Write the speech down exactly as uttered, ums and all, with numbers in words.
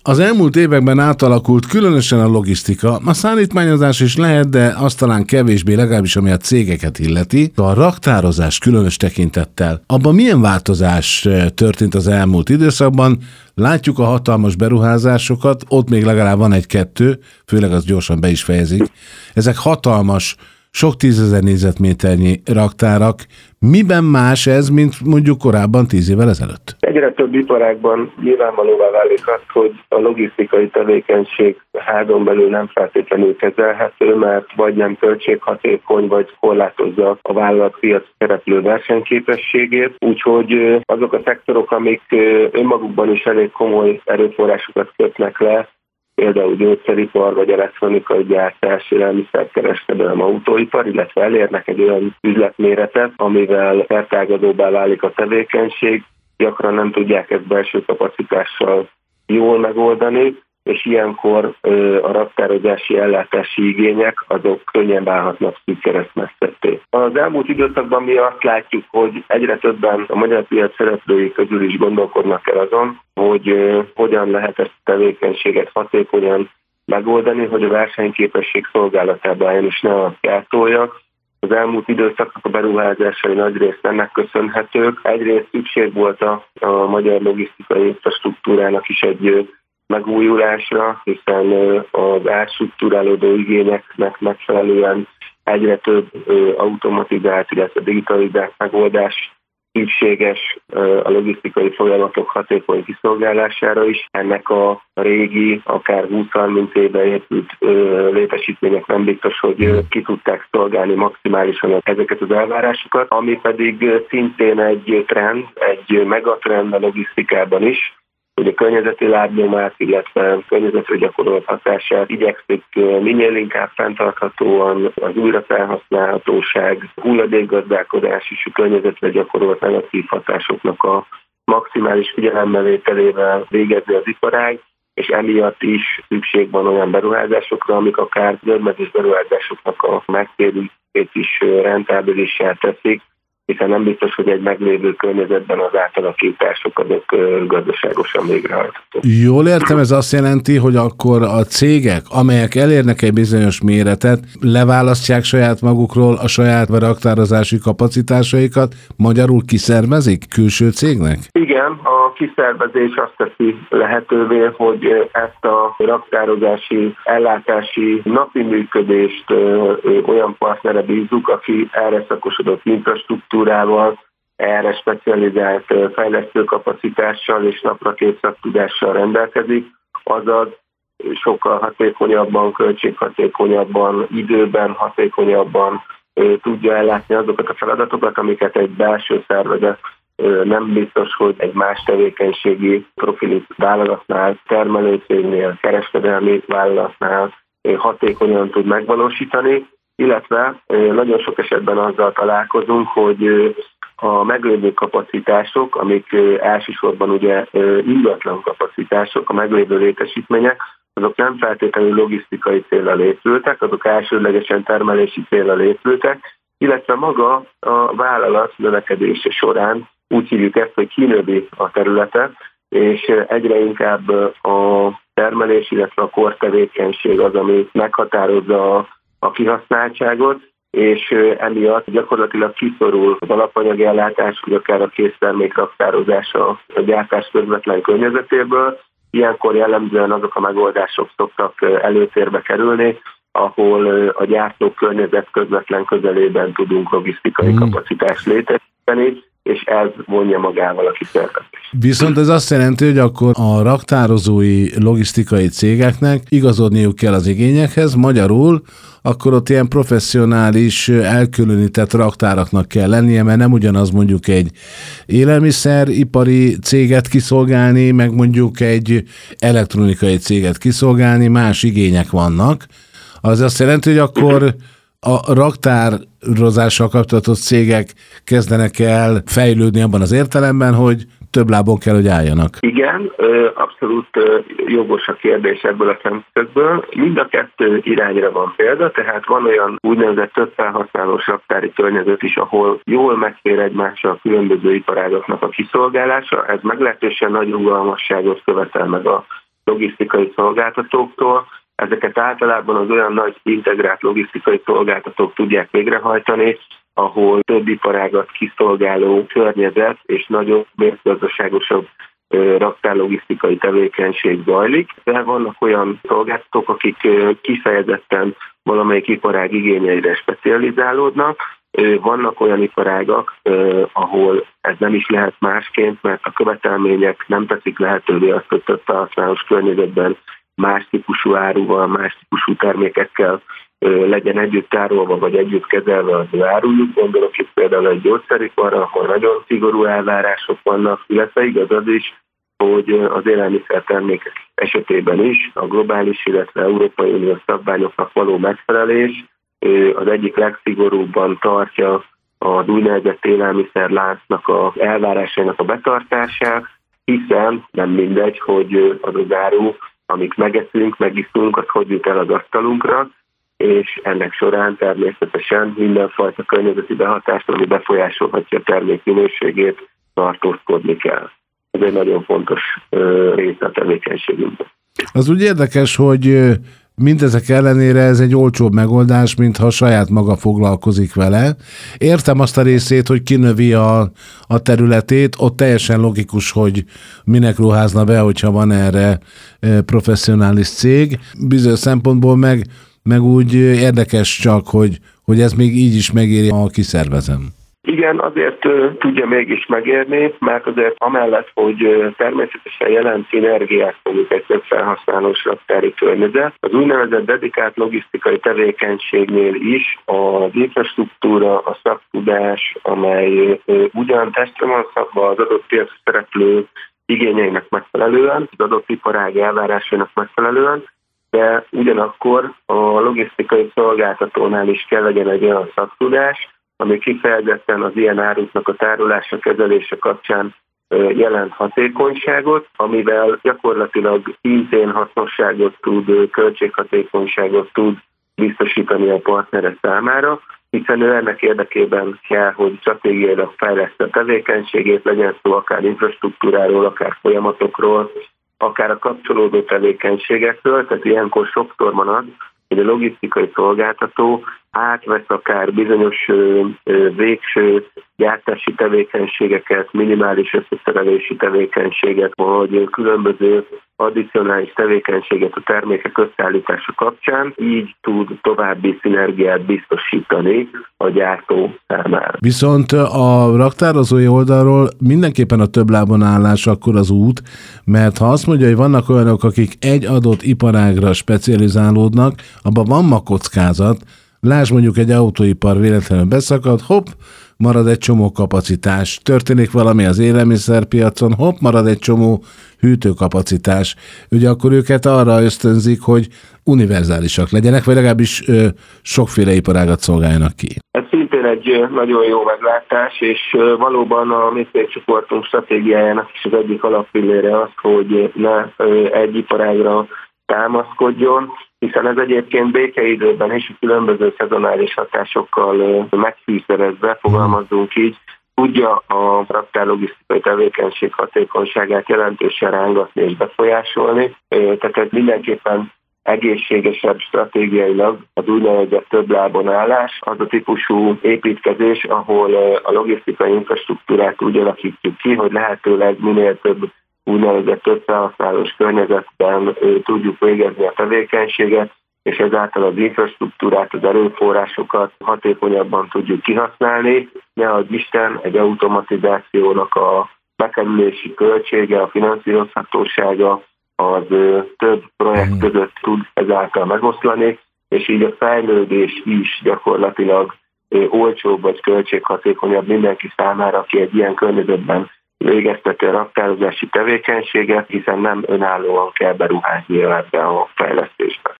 Az elmúlt években átalakult különösen a logisztika, a szállítmányozás is lehet, de azt talán kevésbé, legalábbis ami a cégeket illeti. A raktározás különös tekintettel. Abban milyen változás történt az elmúlt időszakban? Látjuk a hatalmas beruházásokat, ott még legalább van egy-kettő, főleg az gyorsan be is fejezik. Ezek hatalmas, sok tízezer négyzetméternyi raktárak. Miben más ez, mint mondjuk korábban tíz évvel ezelőtt? Egyre több iparágban nyilvánvalóvá válik az, hogy a logisztikai tevékenység házon belül nem feltétlenül kezelhető, mert vagy nem költséghatékony, vagy korlátozza a vállalat piac szereplő versenyképességét. Úgyhogy azok a szektorok, amik önmagukban is elég komoly erőforrásokat kötnek le, például gyógyszeripar vagy elektronikai gyártás, élelmiszerkereskedelem, autóipar, illetve elérnek egy olyan üzletméretet, amivel szertágazóbbá válik a tevékenység, gyakran nem tudják ezt belső kapacitással jól megoldani, és ilyenkor a raktározási ellátási igények azok könnyen válhatnak szűk keresztmetszetté. Az elmúlt időszakban mi azt látjuk, hogy egyre többen a magyar piac szereplői közül is gondolkodnak el azon, hogy hogyan lehet ezt a tevékenységet hatékonyan megoldani, hogy a versenyképesség szolgálatába álljon és ne azt gátolja. Az elmúlt időszaknak a beruházásai nagyrészt ennek köszönhetők. Egyrészt szükség volt a, a magyar logisztikai infrastruktúrának is egy megújulásra, hiszen az átstruktúrálódó igényeknek megfelelően egyre több automatizált, illetve digitalizált megoldás szükséges a logisztikai folyamatok hatékony kiszolgálására is. Ennek a régi, akár húsz-harminc éve épült létesítmények nem biztos, hogy ki tudták szolgálni maximálisan ezeket az elvárásokat, ami pedig szintén egy trend, egy megatrend a logisztikában is, hogy a környezeti lábnyomát, illetve környezetre gyakorolt hatását igyekszik minél inkább fenntarthatóan az újrafelhasználhatóság, hulladékgazdálkodás és a környezetre gyakorolt negatív hatásoknak a maximális figyelembevételével végezni az iparág, és emiatt is szükség van olyan beruházásokra, amik akár döbbenetes beruházásoknak a megtérülését is rentábilissá teszik, hiszen nem biztos, hogy egy meglévő környezetben az átalakítások azok gazdaságosan végrehajthatók. Jól értem, ez azt jelenti, hogy akkor a cégek, amelyek elérnek egy bizonyos méretet, leválasztják saját magukról a saját raktározási kapacitásaikat, magyarul kiszervezik külső cégnek? Igen, a kiszervezés azt teszi lehetővé, hogy ezt a raktározási, ellátási napi működést olyan partnerre bízzuk, aki erre szakosodott infrastruktúrával, erre specializált fejlesztőkapacitással és naprakész szaktudással rendelkezik, azaz sokkal hatékonyabban, költséghatékonyabban, időben hatékonyabban tudja ellátni azokat a feladatokat, amiket egy belső szervezet nem biztos, hogy egy más tevékenységi profilit vállalatnál, termelőcégnél, kereskedelmi vállalatnál hatékonyan tud megvalósítani, illetve nagyon sok esetben azzal találkozunk, hogy a meglévő kapacitások, amik elsősorban ugye ingatlan kapacitások, a meglévő létesítmények, azok nem feltétlenül logisztikai céllal épültek, azok elsődlegesen termelési céllal épültek, illetve maga a vállalat növekedése során úgy hívjuk ezt, hogy kinövi a területet, és egyre inkább a termelés, illetve a kortevékenység az, ami meghatározza a, a kihasználtságot, és emiatt gyakorlatilag kiszorul az alapanyagi ellátás, vagy akár a késztermék raktározása a gyártás közvetlen környezetéből. Ilyenkor jellemzően azok a megoldások szoktak előtérbe kerülni, ahol a gyártók környezet közvetlen közelében tudunk logisztikai hmm. kapacitást létesíteni, és ez vonja magával a kiszervezést. Viszont ez azt jelenti, hogy akkor a raktározói logisztikai cégeknek igazodniuk kell az igényekhez, magyarul akkor ott ilyen professzionális, elkülönített raktáraknak kell lennie, mert nem ugyanaz mondjuk egy élelmiszeripari céget kiszolgálni, meg mondjuk egy elektronikai céget kiszolgálni, más igények vannak. Az azt jelenti, hogy akkor a raktározással kapcsolatos cégek kezdenek el fejlődni abban az értelemben, hogy több lábon kell, hogy álljanak. Igen, abszolút jogos a kérdés ebből a szemszögből. Mind a kettő irányra van példa, tehát van olyan úgynevezett több felhasználós raktári környezet is, ahol jól megfér egymással a különböző iparágaknak a kiszolgálása. Ez meglehetősen nagy rugalmasságot követel meg a logisztikai szolgáltatóktól. Ezeket általában az olyan nagy integrált logisztikai szolgáltatók tudják végrehajtani, ahol több iparágat kiszolgáló környezet és nagyobb, gazdaságosabb raktárlogisztikai tevékenység zajlik. De vannak olyan szolgáltatók, akik kifejezetten valamelyik iparág igényeire specializálódnak. Vannak olyan iparágak, ahol ez nem is lehet másként, mert a követelmények nem teszik lehetővé azt, hogy több felhasználós környezetben más típusú áruval, más típusú termékekkel legyen együtt tárolva, vagy együtt kezelve az árujuk. Gondolok itt például egy gyógyszeriparra, ahol nagyon szigorú elvárások vannak, illetve igaz az is, hogy az élelmiszertermékek esetében is a globális, illetve Európai Uniós szabványoknak való megfelelés az egyik legszigorúbban tartja az úgynevezett élelmiszerláncnak az elvárásainak a betartását, hiszen nem mindegy, hogy az az áru, amit megeszünk, megiszunk, az hogy jut el az asztalunkra, és ennek során természetesen mindenfajta környezeti behatást, ami befolyásolhatja a termék minőségét, tartózkodni kell. Ez egy nagyon fontos része a tevékenységünkben. Az úgy érdekes, hogy mindezek ellenére ez egy olcsóbb megoldás, mintha saját maga foglalkozik vele. Értem azt a részét, hogy kinövi a, a területét, ott teljesen logikus, hogy minek ruházna be, hogyha van erre professzionális cég. Bizonyos szempontból meg, meg úgy érdekes csak, hogy, hogy ez még így is megéri, ha kiszervezem. Igen, azért uh, tudja mégis megérni, mert azért amellett, hogy uh, természetesen jelent szinergiát mondjuk egy több felhasználós raktári környezet, az úgynevezett dedikált logisztikai tevékenységnél is az infrastruktúra, a szaktudás, amely uh, ugyan testre van szabva az adott piaci szereplő igényeinek megfelelően, az adott iparág elvárásainak megfelelően, de ugyanakkor a logisztikai szolgáltatónál is kell legyen egy olyan szaktudás, ami kifejezetten az ilyen áruknak a tárolása, kezelése kapcsán jelent hatékonyságot, amivel gyakorlatilag szintén hasznosságot tud, költséghatékonyságot tud biztosítani a partnere számára, hiszen ő ennek érdekében kell, hogy stratégiailag fejleszte a tevékenységét, legyen szó akár infrastruktúráról, akár folyamatokról, akár a kapcsolódó tevékenységekről, tehát ilyenkor sokszor van az, hogy a logisztikai szolgáltató átvesz akár bizonyos ö, ö, végső gyártási tevékenységeket, minimális összeszerelési tevékenységet, vagy különböző addicionális tevékenységet a termékek összeállítása kapcsán, így tud további szinergiát biztosítani a gyártó számára. Viszont a raktározói oldalról mindenképpen a több lábon állás akkor az út, mert ha azt mondja, hogy vannak olyanok, akik egy adott iparágra specializálódnak, abban van ma kockázat. Lásd, mondjuk egy autóipar véletlenül beszakad, hopp, marad egy csomó kapacitás. Történik valami az élelmiszerpiacon, hopp, marad egy csomó hűtőkapacitás. Ugye akkor őket arra ösztönzik, hogy univerzálisak legyenek, vagy legalábbis ö, sokféle iparágat szolgáljanak ki. Ez szintén egy nagyon jó meglátás, és valóban a mi cégcsoportunk stratégiájának is az egyik alappillére az, hogy ne egy iparágra támaszkodjon, hiszen ez egyébként békeidőben és a különböző szezonális hatásokkal megfűszerezve, fogalmazzunk így, tudja a raktárlogisztikai tevékenység hatékonyságát jelentősen rángatni és befolyásolni. Tehát ez mindenképpen egészségesebb stratégiailag az úgynevezett több lábon állás, az a típusú építkezés, ahol a logisztikai infrastruktúrát úgy alakítjuk ki, hogy lehetőleg minél több úgynevezett több felhasználós környezetben tudjuk végezni a tevékenységet, és ezáltal az infrastruktúrát, az erőforrásokat hatékonyabban tudjuk kihasználni. Ne adj Isten, egy automatizációnak a bekerülési költsége, a finanszírozhatósága az több projekt között tud ezáltal megoszlani, és így a fejlődés is gyakorlatilag olcsóbb vagy költséghatékonyabb mindenki számára, aki egy ilyen környezetben végezteti a raktározási tevékenységet, hiszen nem önállóan kell beruházni ebbe a fejlesztésbe.